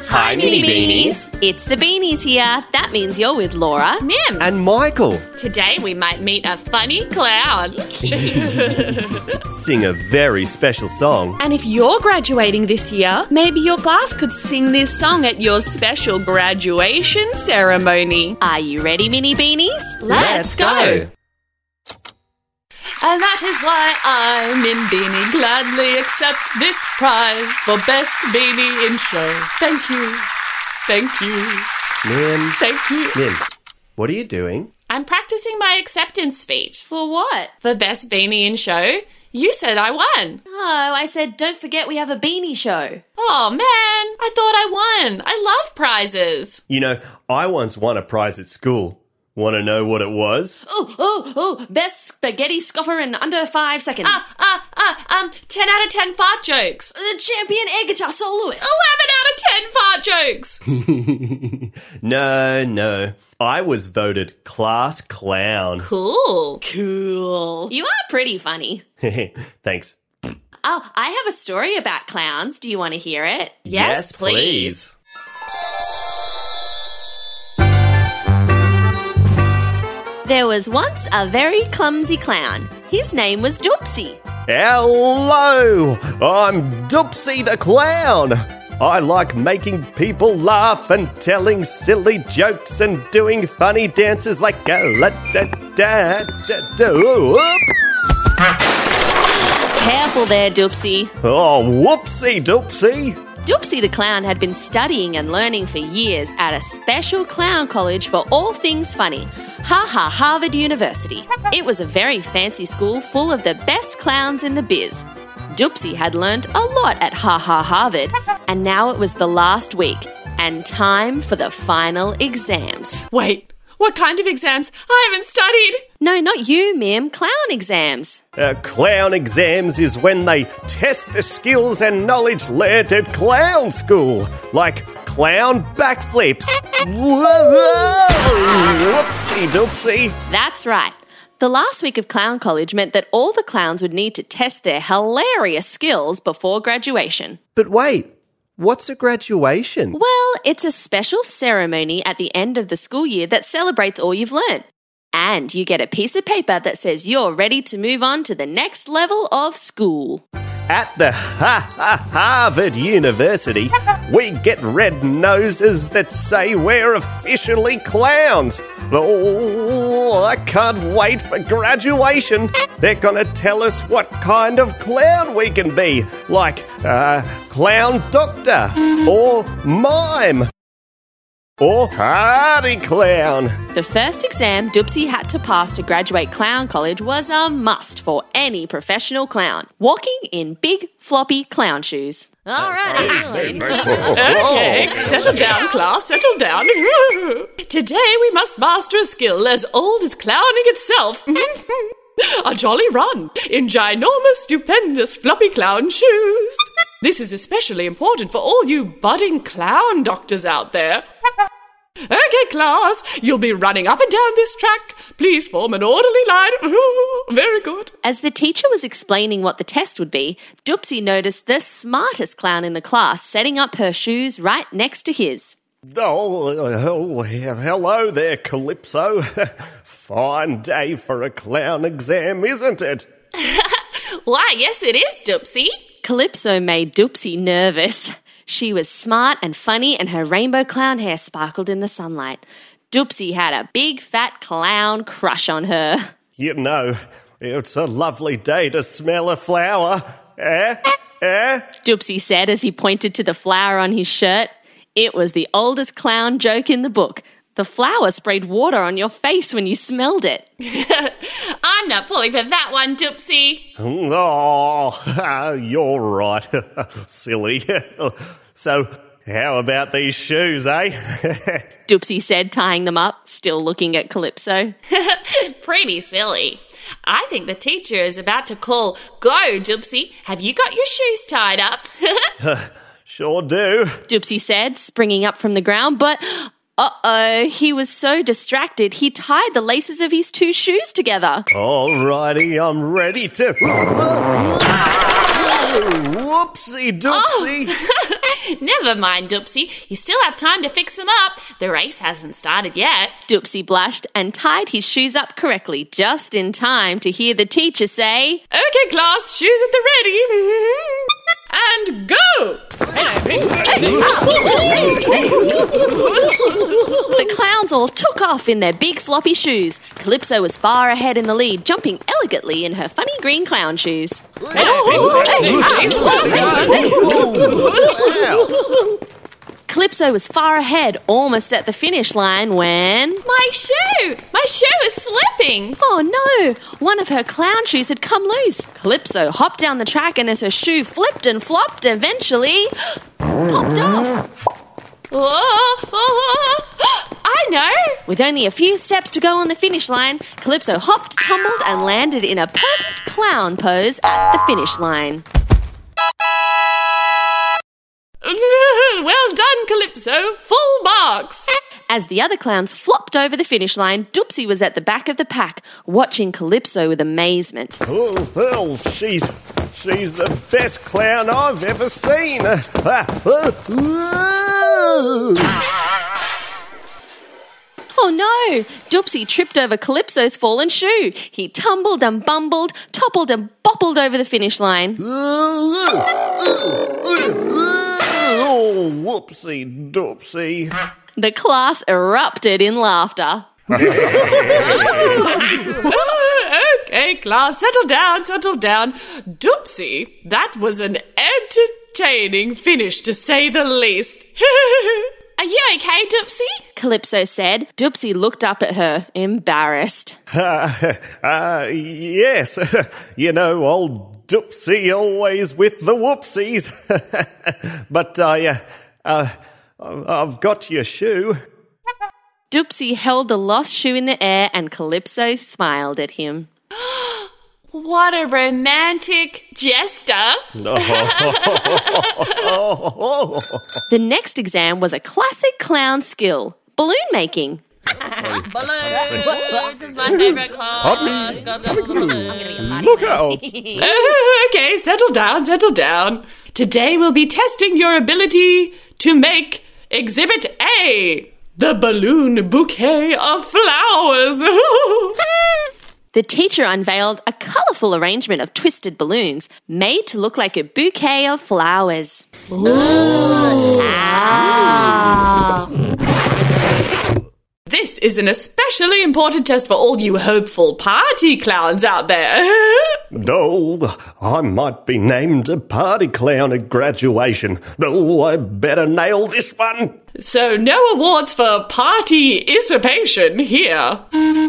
Hi, Mini Beanies. It's the Beanies here. That means you're with Laura, Mim. And Michael. Today we might meet a funny clown. Sing a very special song. And if you're graduating this year, maybe your class could sing this song at your special graduation ceremony. Are you ready, Mini Beanies? Let's go. And that is why I, Mim Beanie, gladly accept this prize for Best Beanie in Show. Thank you. Thank you. Mim. Thank you. Mim, what are you doing? I'm practicing my acceptance speech For what? for Best Beanie in Show. You said I won. Oh, I said don't forget we have a beanie show. Oh, man. I thought I won. I love prizes. You know, I once won a prize at school. Want to know what it was? Oh, best spaghetti scuffer in under 5 seconds. 10 out of 10 fart jokes. The champion air guitar soloist. 11 out of 10 fart jokes. No. I was voted class clown. Cool. Cool. You are pretty funny. Thanks. Oh, I have a story about clowns. Do you want to hear it? Yes, please. There was once a very clumsy clown. His name was Doopsie. Hello, I'm Doopsie the Clown. I like making people laugh and telling silly jokes and doing funny dances like Careful there, Doopsie. Oh, whoopsie doopsie. Doopsie the Clown had been studying and learning for years at a special clown college for all things funny, Harvard University. It was a very fancy school full of the best clowns in the biz. Doopsie had learned a lot at Harvard, and now it was the last week, and time for the final exams. Wait, what kind of exams? I haven't studied. No, not you, Mim. Clown exams. Clown exams is when they test the skills and knowledge learned at clown school, like clown backflips. Whoopsie doopsie. That's right. The last week of clown college meant that all the clowns would need to test their hilarious skills before graduation. But wait, what's a graduation? Well, it's a special ceremony at the end of the school year that celebrates all you've learned. And you get a piece of paper that says you're ready to move on to the next level of school. At the Harvard University, we get red noses that say we're officially clowns. Oh, I can't wait for graduation. They're gonna tell us what kind of clown we can be, like clown doctor, or mime, or party clown. The first exam Doopsie had to pass to graduate clown college was a must for any professional clown, walking in big, floppy clown shoes. All right. Okay, settle down, class, settle down. Today we must master a skill as old as clowning itself. A jolly run in ginormous, stupendous, floppy clown shoes. This is especially important for all you budding clown doctors out there. Okay, class, you'll be running up and down this track. Please form an orderly line. Very good. As the teacher was explaining what the test would be, Doopsie noticed the smartest clown in the class setting up her shoes right next to his. Oh, hello there, Calypso. Fine day for a clown exam, isn't it? Why, yes it is, Doopsie. Calypso made Doopsie nervous. She was smart and funny and her rainbow clown hair sparkled in the sunlight. Doopsie had a big fat clown crush on her. You know, it's a lovely day to smell a flower. Doopsie said as he pointed to the flower on his shirt. It was the oldest clown joke in the book. The flower sprayed water on your face when you smelled it. I'm not falling for that one, Doopsie. Oh, you're right. Silly. So, how about these shoes, eh? Doopsie said, tying them up, still looking at Calypso. Pretty silly. I think the teacher is about to call, "Go, Doopsie. Have you got your shoes tied up?" Sure do. Doopsie said, springing up from the ground, but he was so distracted he tied the laces of his two shoes together. Alrighty, I'm ready to... Whoopsie doopsie. Oh. never mind, Dupsy. You still have time to fix them up. The race hasn't started yet. Dupsy blushed and tied his shoes up correctly, just in time to hear the teacher say, Okay, class, shoes at the ready. And go! The clowns all took off in their big floppy shoes. Calypso was far ahead in the lead, jumping elegantly in her funny green clown shoes. Calypso was far ahead, almost at the finish line when... My shoe! My shoe is slipping! Oh no! One of her clown shoes had come loose. Calypso hopped down the track and as her shoe flipped and flopped, eventually popped off. I know! With only a few steps to go on the finish line, Calypso hopped, tumbled and landed in a perfect clown pose at the finish line. Well done, Calypso. Full marks. As the other clowns flopped over the finish line, Dupsy was at the back of the pack, watching Calypso with amazement. Oh, well, she's the best clown I've ever seen. Oh no! Dupsy tripped over Calypso's fallen shoe. He tumbled and bumbled, toppled and boppled over the finish line. Oh, whoopsie doopsie. The class erupted in laughter. Okay, class, settle down. Dupsy, that was an entertaining finish, to say the least. Are you okay, Dupsy? Calypso said. Dupsy looked up at her, embarrassed. Yes. You know, old Dupsy always with the whoopsies. But I've got your shoe. Dupsy held the lost shoe in the air and Calypso smiled at him. What a romantic jester. The next exam was a classic clown skill, balloon making. Balloons is my favourite class. Look out. Okay, settle down. Today we'll be testing your ability to make Exhibit A, the balloon bouquet of flowers. The teacher unveiled a colourful arrangement of twisted balloons made to look like a bouquet of flowers. This is an especially important test for all you hopeful party clowns out there. Oh, I might be named a party clown at graduation. Oh, I better nail this one. So no awards for party-issipation here.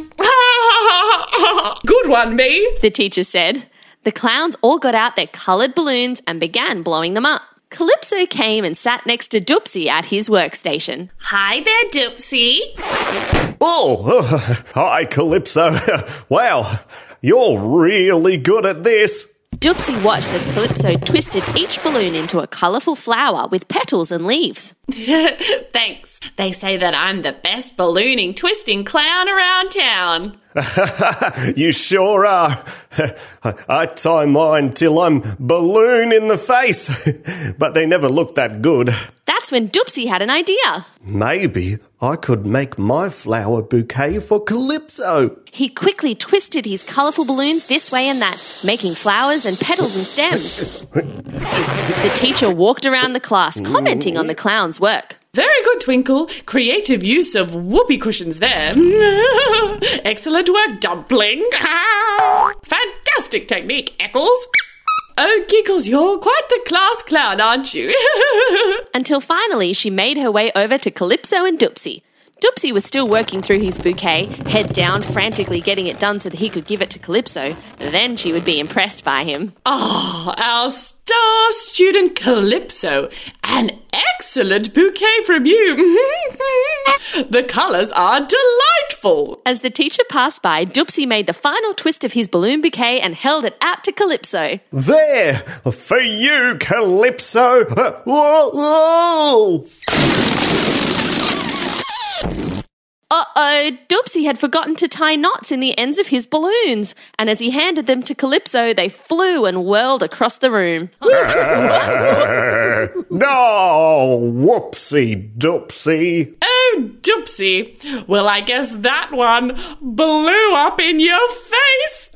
Good one, me. The teacher said. The clowns all got out their coloured balloons and began blowing them up. Calypso came and sat next to Dupsy at his workstation. Hi there, Dupsy. Oh, hi, Calypso. Wow, you're really good at this. Dupsy watched as Calypso twisted each balloon into a colourful flower with petals and leaves. Thanks. They say that I'm the best ballooning, twisting clown around town. You sure are. I tie mine till I'm balloon in the face, but they never look that good. That's when Dupsy had an idea. Maybe I could make my flower bouquet for Calypso. He quickly twisted his colourful balloons this way and that, making flowers and petals and stems. The teacher walked around the class, commenting on the clown's work. Very good, Twinkle. Creative use of whoopee cushions there. Excellent work, Dumpling. Fantastic technique, Eccles. Oh, Giggles, you're quite the class clown, aren't you? Until finally she made her way over to Calypso and Dupsy. Dupsy was still working through his bouquet, head down, frantically getting it done so that he could give it to Calypso. Then she would be impressed by him. Oh, our star student Calypso. An excellent bouquet from you. The colours are delightful. As the teacher passed by, Dupsy made the final twist of his balloon bouquet and held it out to Calypso. There, for you, Calypso. Whoa! Uh-oh, Dupsy had forgotten to tie knots in the ends of his balloons, and as he handed them to Calypso, they flew and whirled across the room. Oh, whoopsie doopsie. Oh, doopsie. Well, I guess that one blew up in your face.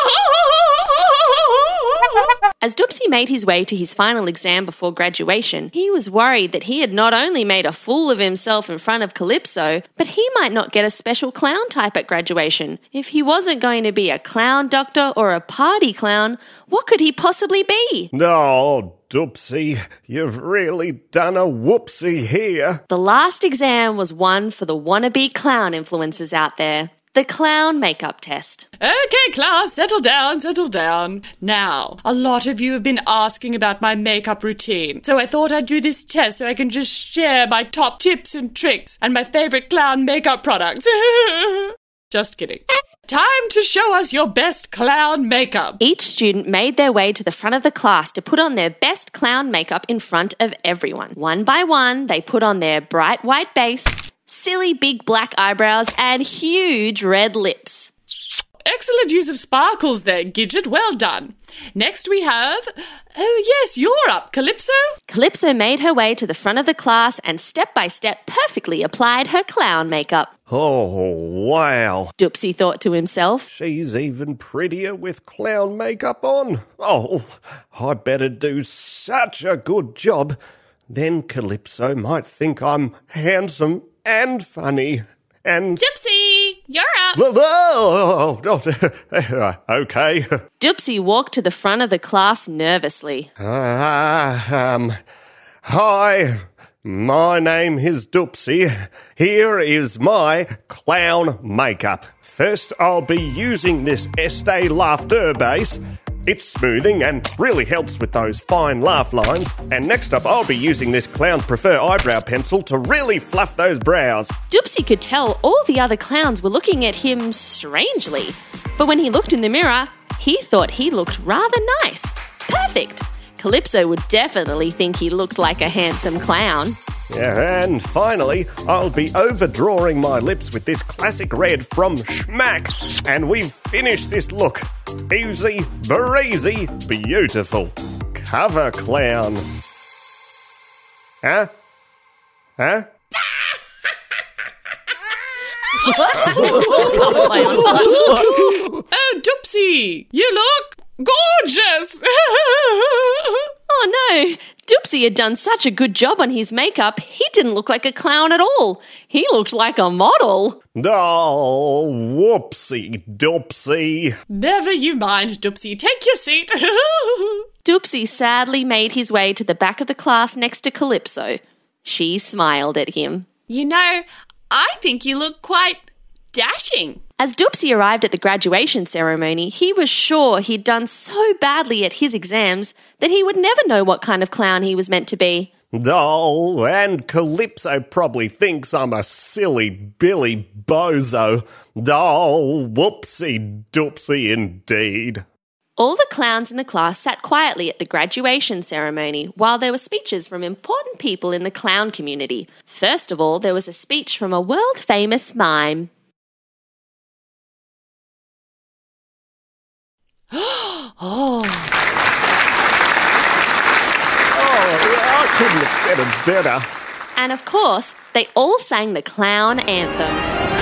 As Doopsie made his way to his final exam before graduation, he was worried that he had not only made a fool of himself in front of Calypso, but he might not get a special clown type at graduation. If he wasn't going to be a clown doctor or a party clown, what could he possibly be? Oh, Doopsie, you've really done a whoopsie here. The last exam was one for the wannabe clown influencers out there. The clown makeup test. Okay, class, settle down, settle down. Now, a lot of you have been asking about my makeup routine, so I thought I'd do this test so I can just share my top tips and tricks and my favorite clown makeup products. Just kidding. Time to show us your best clown makeup. Each student made their way to the front of the class to put on their best clown makeup in front of everyone. One by one, they put on their bright white base, silly big black eyebrows, and huge red lips. Excellent use of sparkles there, Gidget. Well done. Next we have... Oh, yes, you're up, Calypso. Calypso made her way to the front of the class and step by step perfectly applied her clown makeup. Oh, wow. Doopsie thought to himself. She's even prettier with clown makeup on. Oh, I better do such a good job. Then Calypso might think I'm handsome and funny. And... Doopsie, you're up. Okay. Doopsie walked to the front of the class nervously. Hi, my name is Doopsie. Here is my clown makeup. First, I'll be using this Estee Laughter base. It's smoothing and really helps with those fine laugh lines. And next up, I'll be using this Clowns Prefer eyebrow pencil to really fluff those brows. Doopsie could tell all the other clowns were looking at him strangely. But when he looked in the mirror, he thought he looked rather nice. Perfect. Calypso would definitely think he looked like a handsome clown. Yeah, and finally, I'll be overdrawing my lips with this classic red from Schmack. And we've finished this look. Easy, breezy, beautiful. Cover clown. Huh? Oh, Doopsie, you look gorgeous. Oh no, Doopsie had done such a good job on his makeup, he didn't look like a clown at all. He looked like a model. Oh, whoopsie doopsie. Never you mind, Doopsie. Take your seat. Doopsie sadly made his way to the back of the class next to Calypso. She smiled at him. You know, I think you look quite dashing. As Doopsie arrived at the graduation ceremony, he was sure he'd done so badly at his exams that he would never know what kind of clown he was meant to be. Oh, and Calypso probably thinks I'm a silly Billy Bozo. Oh, whoopsie doopsie indeed. All the clowns in the class sat quietly at the graduation ceremony while there were speeches from important people in the clown community. First of all, there was a speech from a world-famous mime. I couldn't have said it better. And of course, they all sang the clown anthem.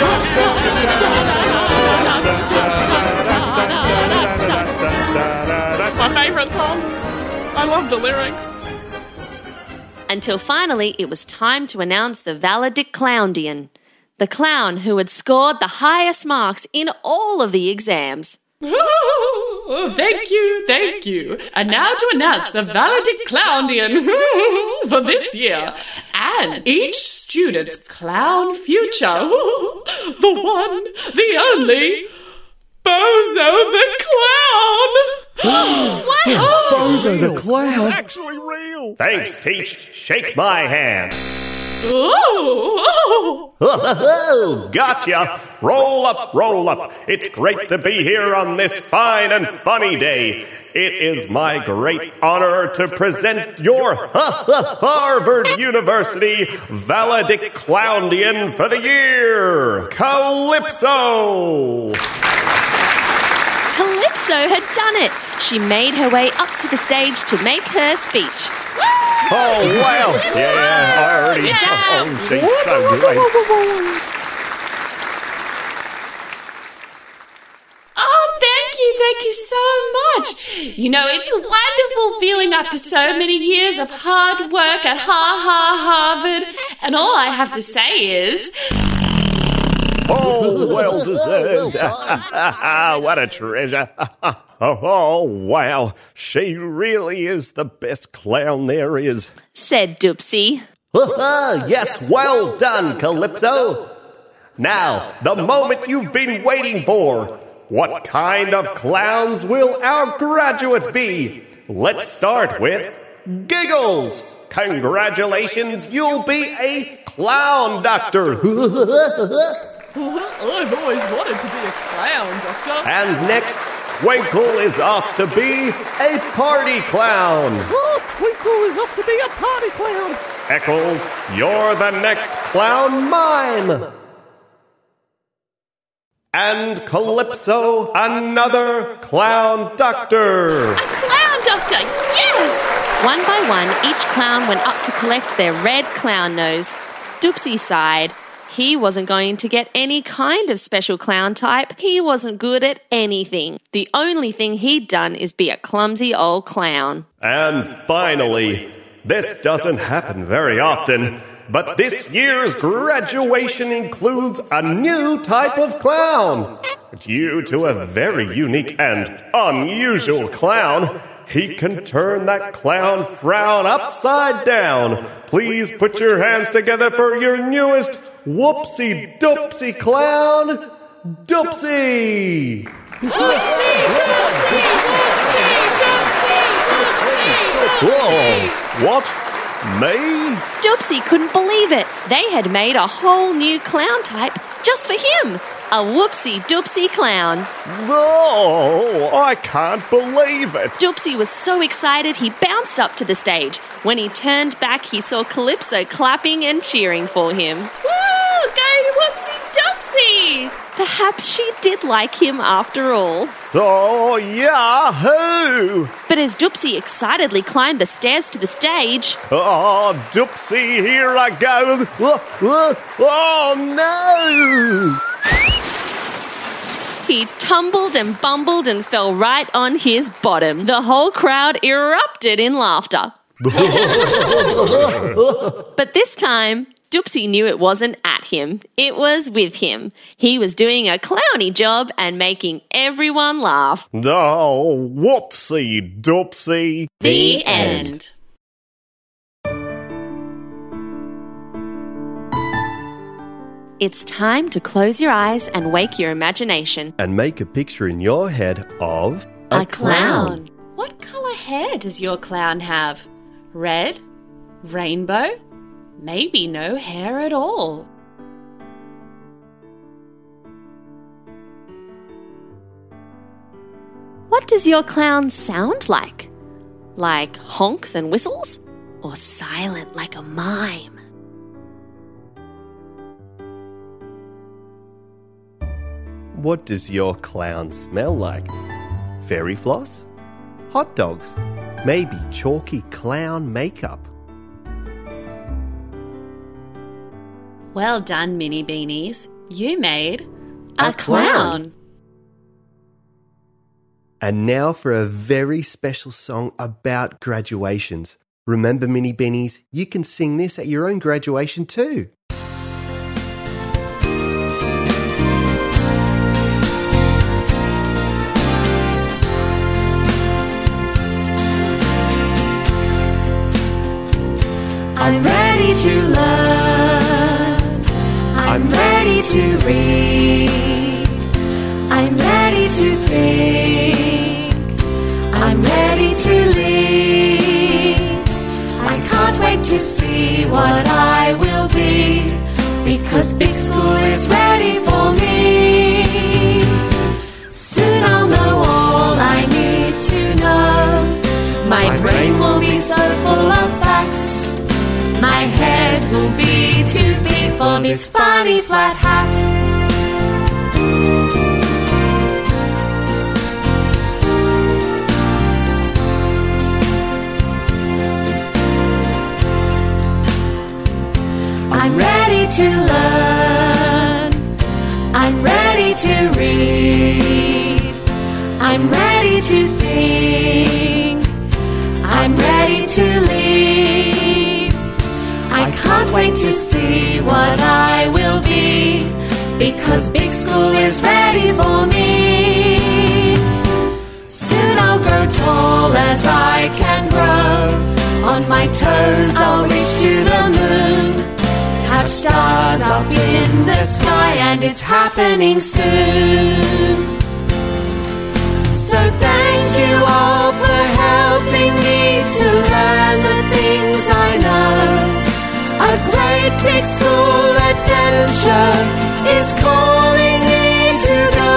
That's my favourite song. I love the lyrics. Until finally it was time to announce the valedictclowndian, the clown who had scored the highest marks in all of the exams. Oh, thank you. And now to announce the valedictclowndian for this year and each student's clown future. The one, the only, Bozo the Clown. Wow! Bozo the Clown? It's actually real. Thanks, Teach. Shake my hand. Oh, gotcha. Roll up, roll up. It's great to be here on this fine and funny day. It is my great honor to present your Harvard University valedictclowndian for the year, Calypso. Calypso had done it. She made her way up to the stage to make her speech. Oh, wow. Yeah, I already... Oh, she's so great. Oh, thank you so much. You know, it's a wonderful feeling after so many years of hard work at Harvard. And all I have to say is... Oh, well deserved. What a treasure. Oh, wow. She really is the best clown there is. Said Dupsy. Yes, well done, Calypso. Now, the moment you've been waiting for. What kind of clowns will our graduates be? Let's start with Giggles. Congratulations, you'll be a clown doctor. I've always wanted to be a clown, Doctor. And next, Twinkle is off to be a party clown. Oh, Twinkle is off to be a party clown. Eccles, you're the next clown mime. And Calypso, another clown doctor. A clown doctor, yes! One by one, each clown went up to collect their red clown nose. Dupsy sighed. He wasn't going to get any kind of special clown type. He wasn't good at anything. The only thing he'd done is be a clumsy old clown. And finally, this doesn't happen very often, but this year's graduation includes a new type of clown. Due to a very unique and unusual clown, he can turn that clown frown upside down. Please put your hands together for your newest Whoopsie Dupsy clown, Dupsy! Whoa, what? Me? Dupsy couldn't believe it. They had made a whole new clown type just for him. A Whoopsie Dupsy clown. Oh, I can't believe it. Dupsy was so excited he bounced up to the stage. When he turned back, he saw Calypso clapping and cheering for him. Woo! Go to Whoopsie Dupsy! Perhaps she did like him after all. Oh, yahoo! But as Dupsy excitedly climbed the stairs to the stage... Oh, Dupsy, here I go. Oh, no! He tumbled and bumbled and fell right on his bottom. The whole crowd erupted in laughter. But this time, Dupsy knew it wasn't at him. It was with him. He was doing a clowny job and making everyone laugh. Oh, whoopsie Dupsy. The end. It's time to close your eyes and wake your imagination. And make a picture in your head of A clown. What colour hair does your clown have? Red? Rainbow? Maybe no hair at all. What does your clown sound like? Like honks and whistles? Or silent like a mime? What does your clown smell like? Fairy floss? Hot dogs? Maybe chalky clown makeup? Well done, Mini Beanies. You made A clown. clown. And now for a very special song about graduations. Remember, Mini Beanies, you can sing this at your own graduation too. I'm ready to learn. I'm ready to read. I'm ready to think. I'm ready to lead. I can't wait to see what I will be, because big school is ready for me. Soon I'll know all I need to know. My brain will be so full of facts. My head will be too big for this funny flat hat. I'm ready to learn. I'm ready to read. I'm ready to think. I'm ready to lead. I can't wait to see what I will be, because big school is ready for me. Soon I'll grow tall as I can grow. On my toes I'll reach to the moon. Touch stars up in the sky, and it's happening soon. So thank you all for helping me to learn the things I know. A great big school adventure is calling me to go.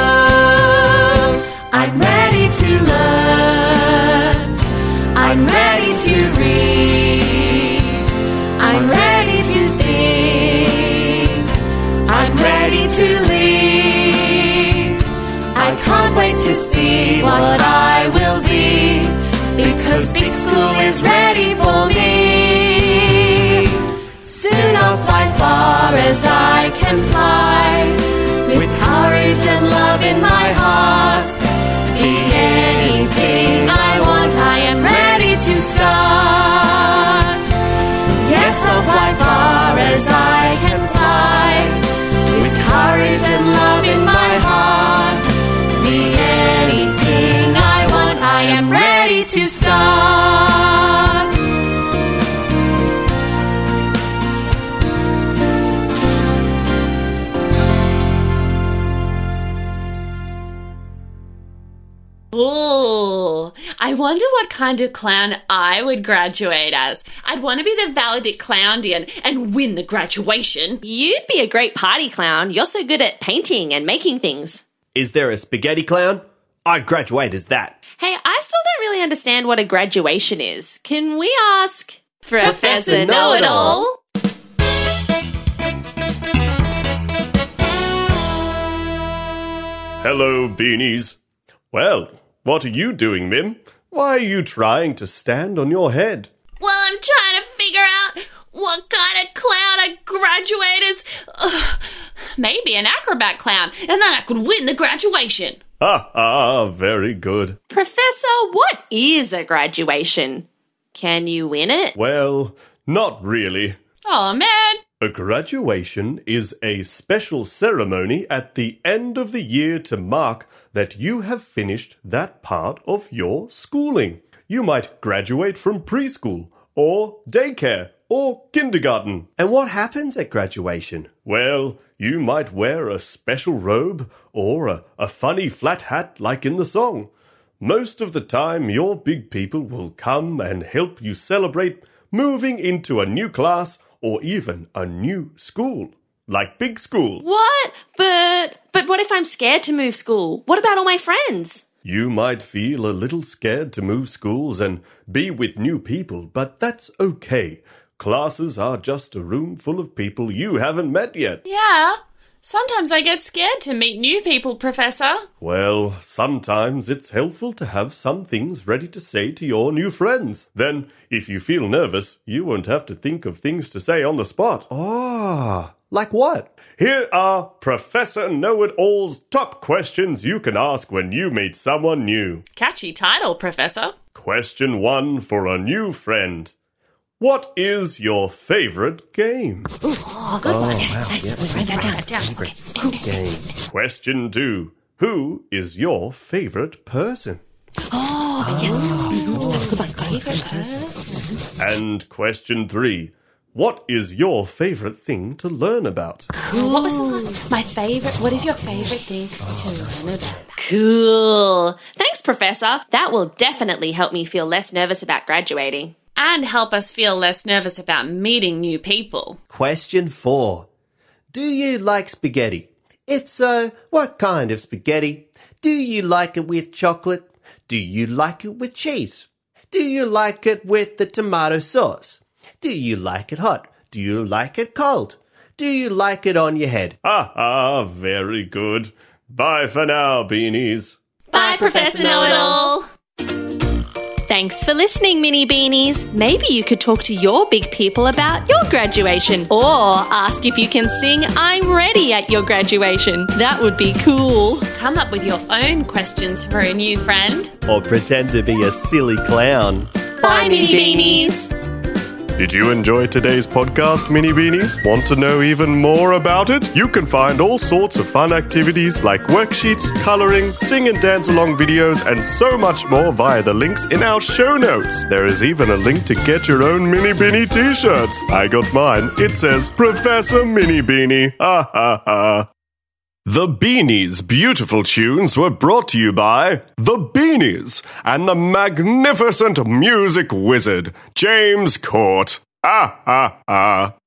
I'm ready to learn. I'm ready to read. I'm ready to think. I'm ready to lead. I can't wait to see what I will be, because big school is ready for me. Soon I'll fly far as I can fly, with courage and love in my heart. Be anything I want, I am ready to start. Yes, I'll fly far as I can fly, with courage and love in my heart. Be anything I want, I am ready to start. Ooh, I wonder what kind of clown I would graduate as. I'd want to be the valedictorian and win the graduation. You'd be a great party clown. You're so good at painting and making things. Is there a spaghetti clown? I'd graduate as that. Hey, I still don't really understand what a graduation is. Can we ask Professor Know-It-All? Hello, beanies. Well, what are you doing, Mim? Why are you trying to stand on your head? Well, I'm trying to figure out what kind of clown I'd graduate as. Maybe an acrobat clown, and then I could win the graduation. Very good. Professor, what is a graduation? Can you win it? Well, not really. Oh, man. A graduation is a special ceremony at the end of the year to mark that you have finished that part of your schooling. You might graduate from preschool, or daycare, or kindergarten. And what happens at graduation? Well, you might wear a special robe, or a funny flat hat like in the song. Most of the time, your big people will come and help you celebrate moving into a new class or even a new school, like big school. What? But what if I'm scared to move school? What about all my friends? You might feel a little scared to move schools and be with new people, but that's okay. Classes are just a room full of people you haven't met yet. Yeah. Sometimes I get scared to meet new people, Professor. Well, sometimes it's helpful to have some things ready to say to your new friends. Then, if you feel nervous, you won't have to think of things to say on the spot. Ah, like what? Here are Professor Know-It-All's top questions you can ask when you meet someone new. Catchy title, Professor. Question 1 for a new friend. What is your favorite game? Oh, good one. Nice. Write that down. Game. Question 2. Who is your favorite person? Oh, yes. That's a good one. Favorite person. And question 3. What is your favorite thing to learn about? Cool. What was the last? My favorite. What is your favorite thing to learn about? Cool. Thanks, Professor. That will definitely help me feel less nervous about graduating. And help us feel less nervous about meeting new people. Question 4. Do you like spaghetti? If so, what kind of spaghetti? Do you like it with chocolate? Do you like it with cheese? Do you like it with the tomato sauce? Do you like it hot? Do you like it cold? Do you like it on your head? Very good. Bye for now, beanies. Bye, Professor Know-It-All. Thanks for listening, Mini Beanies. Maybe you could talk to your big people about your graduation or ask if you can sing I'm Ready at your graduation. That would be cool. Come up with your own questions for a new friend. Or pretend to be a silly clown. Bye, Mini Beanies. Did you enjoy today's podcast, Mini Beanies? Want to know even more about it? You can find all sorts of fun activities like worksheets, colouring, sing and dance along videos, and so much more via the links in our show notes. There is even a link to get your own Mini Beanie t-shirts. I got mine. It says Professor Mini Beanie. Ha ha ha. The Beanies' beautiful tunes were brought to you by The Beanies and the magnificent music wizard, James Court. Ha ha ha.